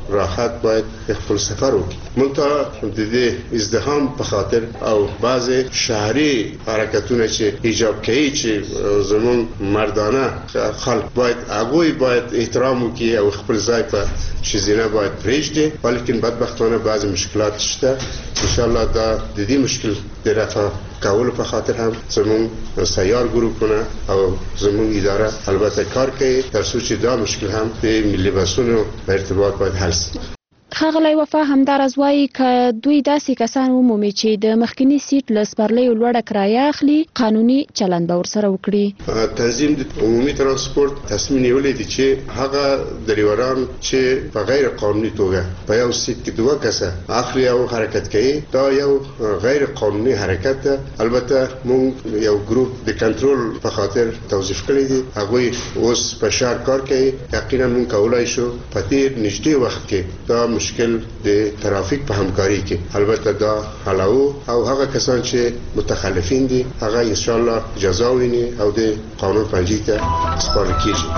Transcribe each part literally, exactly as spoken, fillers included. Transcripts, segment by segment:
راحت باید خپل سفر وکړي. موږ ته د دې ازدحام په خاطر او بعضې شهري حرکتونه چې ایجاب کوي چې زموږ مردانه خلک باید هغوی باید احترام وکړي او خپل ځای په ښځینه باید پرېږدي، ولیکن بدبختانه بعضې مشکلات شته. انشاءالله دا د دې مشکل د رفع کولو په خاطر هم زموږ سیار ګروپونه او زموږ اداره البته کار کوي تر څو چې دا مشکل هم د ملي بسونو په ارتباط باید حل شي. ښاغلی وفا همداراز وایي که دوی داسې کسان ومومي چې د مخکینی سیټ له سپرلیو لوړه کرایه اخلي، قانوني چلند به ورسره وکړي. تنظیم د عمومي ترانسپورت تصمیم نیولی دی چې هغه ډریوران چې په غیر قانوني توګه په یو سیټ کې دوه کسه اخلي او حرکت کوي، دا یو غیر قانوني حرکت ده. البته موږ یو ګروپ د کنټرول په خاطر توظیف کړی دی، هغوی اوس په شهر کار کوي. یقینا موږ کولای شو په تیر نږدې وخت کې دا مشکل د ترافیک په همکاري کې البته دا حلو او هغه کسان چې متخلفین دي هغه ان شاء الله جزا ویني او د قانون پنجي ته سپارل کیږي.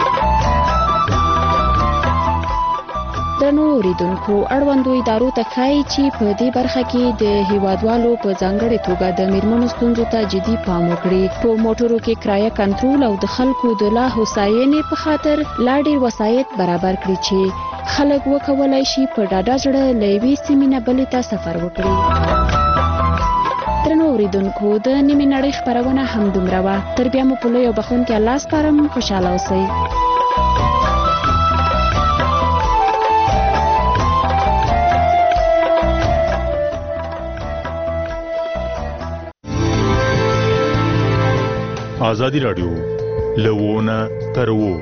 درنو اوریدونکو، اړوندو ادارو ته ښایي چې په دې برخه کې د هیوادوالو په ځانګړې توګه د میرمنو ستونزو ته جدي پام وکړي. په موټرو کې کرایه کنټرول او د خلکو د لا هوساینې په خاطر لا ډېر وسایط برابر کړي چې خلک وکولای شي په ډاډه زړه له یوې سیمې نه بلې ته سفر وکړي. درنو اوریدونکو، د نیمې نړۍ خپرونه همدومره وه. تر بیا مو په لوی او بخښونکي الله سپارم. خوشحاله اوسئ. آزادی رادیو لوونه تر وو.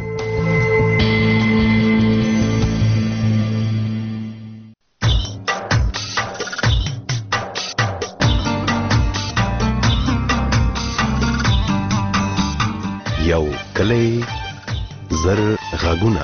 یو کلی زر غاګونه.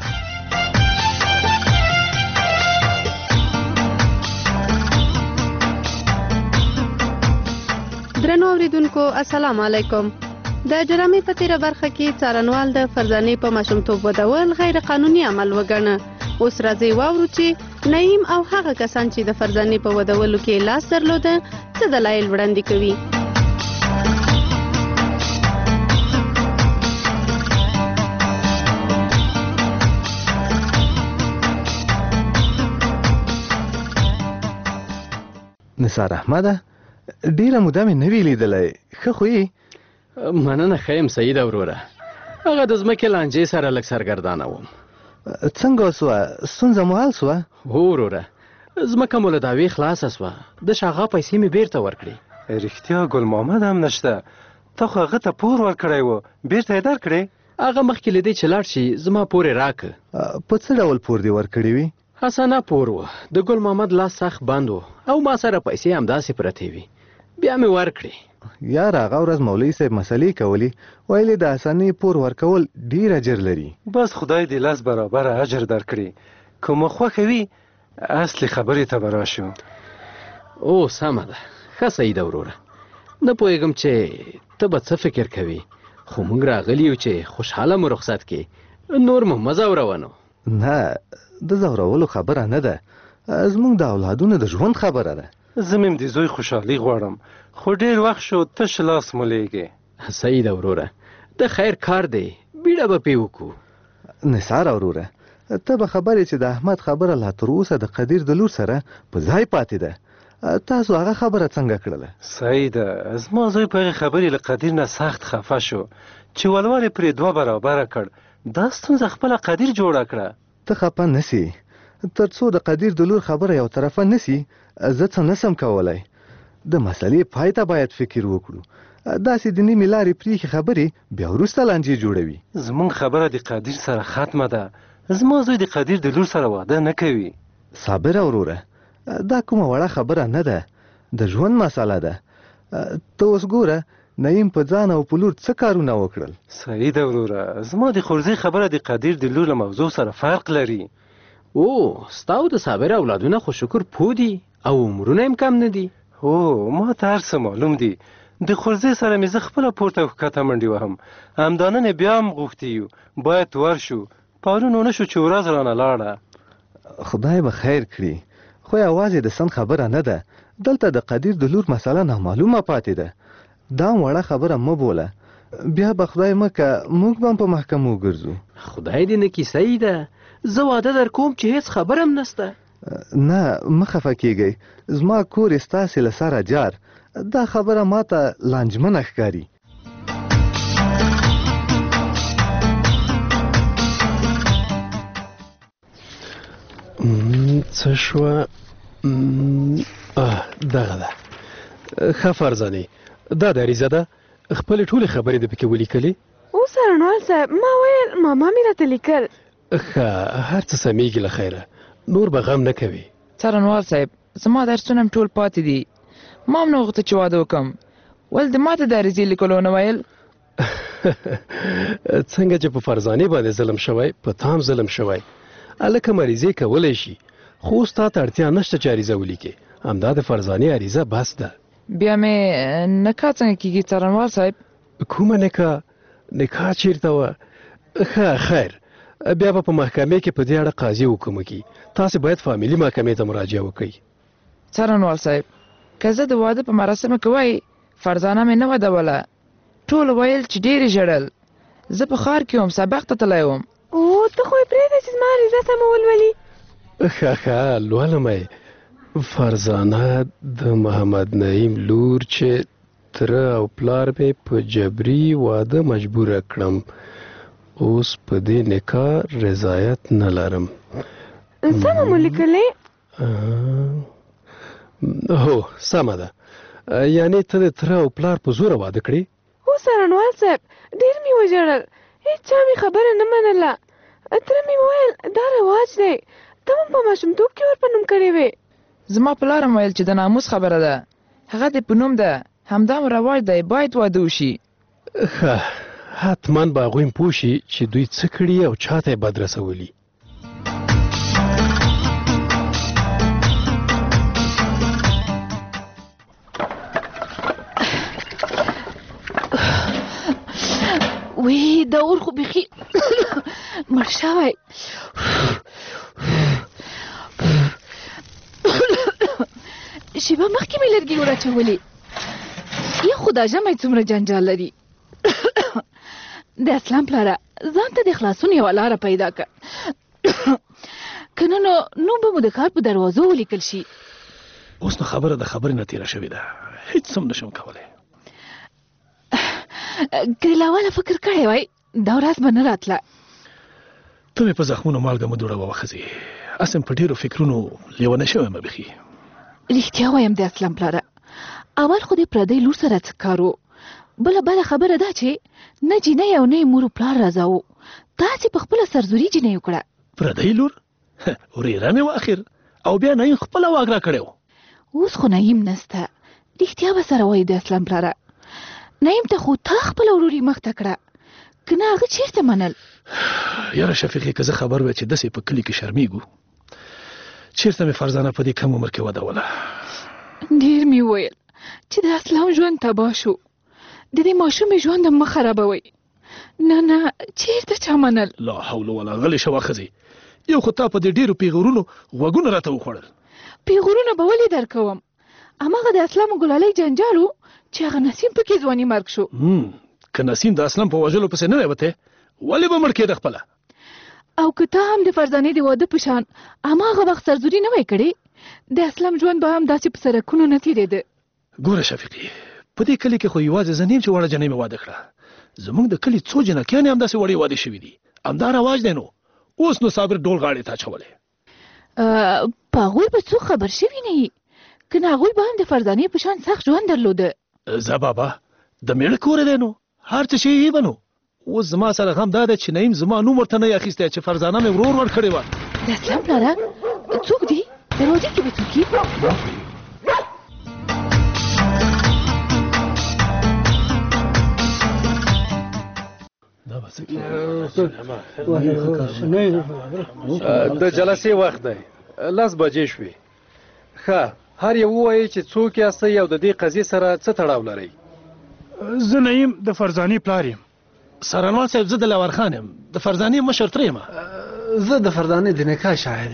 درنو اوریدونکو السلام علیکم. د جرمې په تیره برخه کې څارنوال د فرزانې په ماشومتوب ودول غیر قانوني عمل وګڼه. اوس راځي واورو چې نعیم او هغه کسان چې د فرزانې په ودولو کې لاس درلوده څه دلایل وړاندې کوي. نثار احمده، ډیره موده مې نه وی لیدلی، ښه خو یې؟ مننه ښه یم سیده وروره. هغه د ځمکې لانجې سره لږ سرګردانه وم. څنګه وسوه؟ ستونزه مو حل سوه؟ هو وروره، ځمکه مو له دعوې خلاصه سوه. د شاغا پیسې مې بیرته ورکړې. رښتیا ګل محمد هم نشته؟ ته خو هغه ته پور ورکړی و، بیرته یې درکړې؟ هغه مخکې له دې چې لاړ شي زما پور یې راکړه. په څه ډول پور دې ورکړی وي؟ حسنه پور و. د ګل محمد لاس سخت بند و او ما سره پیسې همداسې پرتې وي، بیا مې ورکړې. یار هغه ورځ مولوي صاحب مسلې کولې، ویلې د حسنې پور ورکول ډیر اجر لري. بس خدای دې لاس برابر اجر درکړي. کومه خوښه وي اصلي خبرې ته به راشو. او سمه ده، ښه سیده وروره. نه پوهېږم چې ته به څه فکر کوي، خو موږ راغلي یو چې خوشحاله مو رخصت کې، نور مو مه ځوروه. نو نه، د ځورولو خبره نه ده، زموږ د اولادونو د ژوند خبره ده. زه مې د زوی خوشحالي غواړم، خو ډېر وخت شو تش لاس مو لیږې. صحیح ده وروره، د خیر کار دی، بیړه به پې وکړو. نثار وروره، ته به خبرې چې د احمد خبره لا تر اوسه د قدیر د لور سره په ځای پاتې ده. تاسو هغه خبره څنګه کړله؟ صحیح ده، زما زوی په هغې خبرې له قدیر نه سخت خفه شو چې ولوال یې پرې دوه برابره کړ. دا ستونزه خپله قدیر جوړه کړه. ته خفه نسي، تر څو د قدیر د لور خبره یو طرفه نسي زه څه نسم کولی. د مسلې پای ته باید فکر وکړو. داسې د نیمې لارې پریښې خبرې بیا وروسته لانجې جوړوي. زمونږ خبره د قدیر سره ختمه ده. زما زوی د قدیر د لور سره واده نه کوي. صابره وروره، دا کومه وړه خبره نه ده، د ژوند مسله ده. ته اوس ګوره نعیم په ځان او په لور څه کارونه وکړل. صحیح ده وروره، زما د خورزۍ خبره د قدیر د لور له موضوع سره فرق لري. او ستا او د صابره اولادونه خو شکر پوه دي او عمرونه هم کم نه دي. هو ما ته هر څه معلوم دي. د خورزۍ سره مې زه خپله پورته او ښکته منډې وهم. همدا نن یې بیا هم غوښتي یو باید ورشو. پرون ونه شو چې ورځ رانه لاړه. خدای به خیر کړي، خو یوازې د سن خبره نه ده، دلته د قدیر د لور مسله نامعلومه پاتې ده. دا وړه خبره مه بوله، بیا به خدای مکه موږ به هم په محکمو ګرځو. خدای دې نه کیسه ده، زه واده در کوم چې هیڅ خبر هم نسته. نه مه خفه کیږئ، زما کور ستاسې له سره جار، دا خبره ماته لانجمنه ښکاري. څه شوه؟ دغه ده. ښه فرزانې، دا د عریضه ده، خپلې ټولې خبرې د پکې ولیکلې؟ او څارنوال صاحب، ما ویل ماما مې راته لیکل. ښه، هر څه سمیږي له خیره، نور به غم نه کوي. څارنوال صاحب، زما درسونه هم ټول پاتې دي، ما هم نه غوښته چې واده وکړم، ولې د ماته د عریضې لیکلو نه ویل؟ څنګه چې په فرزانې باندې ظلم شوی، په تا هم ظلم شوی. هلکه عریضې کولی شي، خو اوس تا ته اړتیا نشته چې عریضه ولیکې، همدا د فرزانې عریضه بس ده. بیا مې نکاح څنګه کېږي څارنوال صاحب؟ کومه نکاح؟ نکاح چیرته وه؟ ښه خیر، بیا به په محکمې کې په دې اړه قاضي حکم وکړي. تاسې باید فامیلي محکمې ته مراجعه وکړئ. څارنوال صاحب، که زه د واده په مراسمو کې وای فرزانه مې نه ودوله، ټولو ویل چې ډېرې ژړل. زه په ښار کې وم، سبق ته تللی وم. او ته خو یې پرېږده چې زما عریضه سمه ولولي. ښه ښه لولم یې. فرزانه د محمد نعیم لور چې تره او پلار مې په جبري واده مجبوره کړم، اوس په دې نکاح رضایت نه لرم. سمه مو لیکلې؟ هو سمه ده. یعنې ته د تره او پلار په زوره واده کړې؟ هو څارنوال صاحب، ډېر مې وژړل، هېچا مې خبره نه منله. تره مې وویل دا رواج دی، ته هم په ماشومتوب کې ور په نوم کړې وې. زما پلار هم ویل چې د ناموس خبره ده، هغه دې په نوم ده، همدا رواج دی، باید واده وشي. ښه، حتما به هغوی هم پوه شي چې دوی څه کړي او چاته یې بد رسولي. وی دا اور خو بیخي مړ شوی. شیبه مخکې مې لرګي وراچولې. یا خدا ژمی څومره جنجال لري. د اسلام پلاره، ځان ته د خلاصون یوه لاره پیدا کړه، که نه نو نو به مو د ښار په دروازو ولیکل شي. اوس نو خبره د خبرې نه تېره شوې ده، هېڅ هم نشم کولی. که له اوله فکر کړی وای دا ورځ به نه راتله. ته مې په زخمونو مالګه مه دوړوه ښځې، اسم په ډېرو فکرونو لیونه شوی یم بیخي. رښتیا وایم د اسلام پلاره، اول خو دې پردی لور سره څه کار و، بله بله خبره ده چې نه جینۍ او نه یې مور و پلار راځاوه، تاسې په خپله سرزوري جینۍ وکړه. پردی لور؟ ورېره مې و اخر، او بیا نعیم خپله واک را کړی و. اوس خو نعیم نسته، رښتیا به سره وایي د اسلام پلاره. نعیم ته خو تا خپله وروري مخته کړه، که نه هغه چېرته منل؟ یاره شفیقې، که زه خبر وی چې داسې په کلي کې شرمېږو، چېرته مې فرزانه په دې کم عمر کې ودوله. ډېر مې وویل چې د اسلام ژوند تباه شو، د دې ماشومې ژوند هم مه خرابوئ. نه نه، چېرته چا منل؟ لا حول ولا غلې شوه ښځې، یو خو تا په دې ډېرو پیغورونو غوږونه راته وخوړل. پیغورونه به ولې در کوم؟ هماغه د اسلام ګلالۍ جنجال و چې هغه نسیم پکې ځواني مرګ شو. که نسیم د اسلام په وژلو پسې نه وتی، ولې به مړ کېده خپله؟ او که ته هم د فرزانې د واده په شان هماغه وخت سرزوري نه وای کړې، د اسلام ژوند به هم داسې په سرکونو نه تېرېده. ګوره شفیقې، په دې کلي کې خو یوازې زه نه یم چې وړه جنۍ مې واده کړه، زموږ د کلي څو جنکیانې همداسې وړې واده شوي دي، همدا رواج دی. نو اوس نو صابر ډول غاړې ته اچولی. په هغوی به څوک خبر شوي نه وي، که نه هغوی به هم د فرزانې په شان سخت ژوند درلوده. زه بابا د میړه کور دی، نو هر څه شی یې به نو. اوس زما سره غم دا دی چې نعیم زما نوم ورته نه یې اخیستی چې فرزانه مې ورور ور کړې وه. د اسلام پلاره څوک دی؟ دروازې کې به څوک یې؟ د جلسې وخت دی، لس بجې شوې. ښه، هر یو ووایي چې څوک یاستئ او د دې قضیې سره څه تړاو لرئ. زه نعیم د فرزانې پلار یم. څارنوال صاحب، زه د لور خان یم، د فرزانې مشر تره یم. زه د فرزانې د نکاح شاهد یم.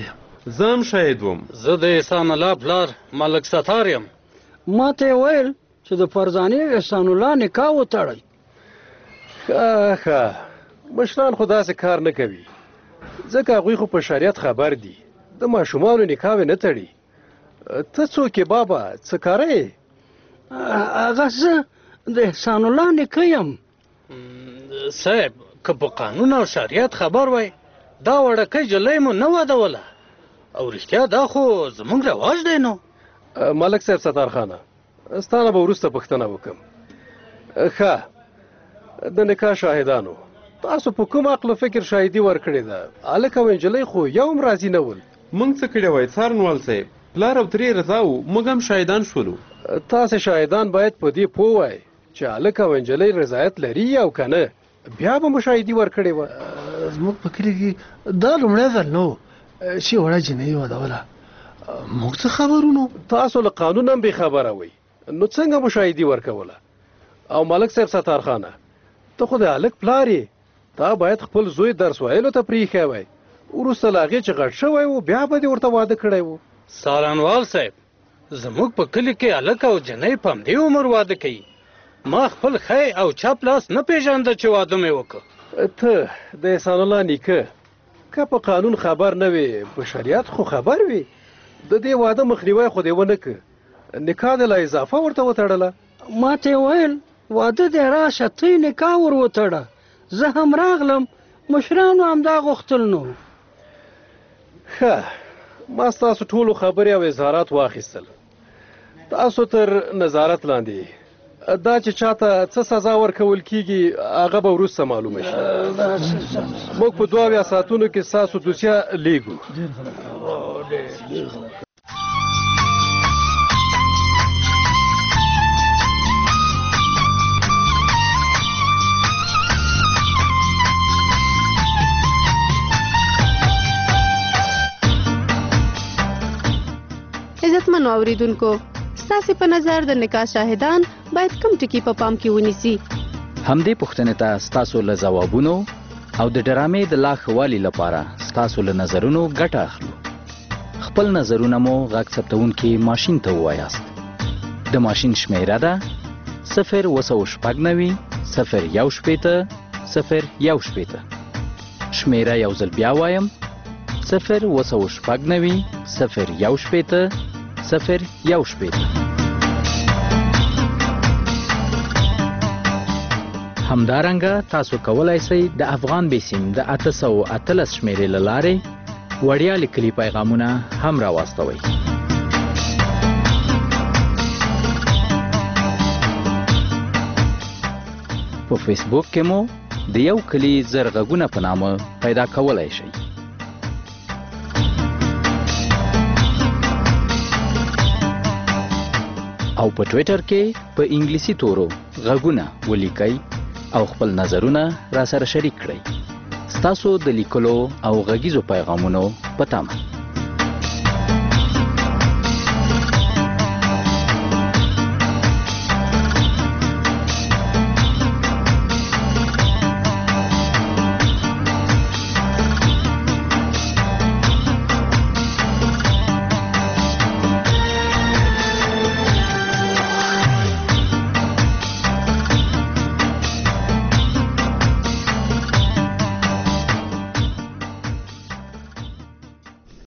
زه هم شاهد وم. زه د احسان الله پلار ملک ستار یم. ما ته یې ویل چې د فرزانې احسان الله نکاح وتړئ. ښه ښه مشران خو داسې کار نه کوي ځکه هغوی خو په شریعت خبر دي د ماشومانو نکاح نه تړي. ته څوک یې بابا څه کاره یې؟ هغه زه د احسان الله نیکه یم. صاحب که په قانون او شریعت خبر وای دا وړکۍ جلۍ مو نه وادوله او رښتیا دا خو زموږ رواج دی. نو ملک صاحب ستار خانه ستانه به وروسته پوښتنه وکړم. ښه د نکاح شاهدانو تاسو په کوم عقل فکر شاهدي ورکړې ده؟ هلک او نجلۍ خو یو هم راضي نه ول. موږ څه کړی وای څارنوال صاحب؟ پلار او ترې رضا وو موږ هم شاهدان شولو. تاسې شاهدان باید په دې پوه وای چې هلک او نجلۍ رضایت لري او که نه بیا به مو شاهدي ورکړې وه. زموږ په کلي کې دا لومړی ځل نه و چې وړه جنۍ ودوله. موږ څه خبرو نو؟ تاسو له قانون هم بېخبره وئ نو څنګه مو شاهدي ورکوله؟ او ملک صاحب ستارخانه ته خو د هلک پلار یې تا باید خپل زوی درس ویلو ته پرېښی وای وروسته له هغې چې غټ شوی و بیا به دې ورته واده کړی و. سالنوال صاحب زموږ په کلي کې هلک او جنۍ په همدې عمر واده کوي. ما خپل خی او چپ لاس نه پېژانده چې واده مې وکړ. ته د احسان الله نیکه که په قانون خبر نه وې په شریعت خو خبر وې د دې واده مخنیوی خو دې ونه که نکاح دې لا اضافه ورته وتړله. ما ته یې ویل واده دې راشه ته یې نکاح ور وتړه. زه هم راغلم مشرانو همدا غوښتل. نو ښه ما ستاسو ټولو خبرې او اظهارات واخیستل. تاسو تر نظارت لاندې دا چې چاته څه سزا ورکول کیږي هغه به وروسته معلومه شي. موږ په دوه اویا ساعتونو کې ستاسو دوسیه لیږو. عزتمنو اوریدونکو ستاسې په نظر د نکاح شاهدان باید کوم ټکي په پام کې ونیسي؟ همدې پوښتنې ته ستاسو له ځوابونو او د ډرامې د لا ښه والي لپاره ستاسو له نظرونو ګټه اخلو. خپل نظرونه مو غږ ثبتونکي ماشین ته ووایاست. د ماشین شمیره ده صفر اوه سوه شپږ نوي صفر یو شپېته صفر یو شپېته. شمیره یو ځل بیا وایم صفر اوه سوه شپږ نوي صفر یو شپېته صفر یو شپېته. همدارنګه تاسو کولای شئ د افغان بیسیم د اته سوه اتلس شمیرې له لارې وړیا لیکلي پیغامونه هم راواستوئ. په فیسبوک کې مو د یو کلي زر غږونه په نامه پیدا کولای شئ. او په ټویټر کې په انګلیسي تورو غږونه ولیکئ او خپل نظرونه را سره شریک کړئ. ستاسو د لیکلو او غږیزو پیغامونو په تمه.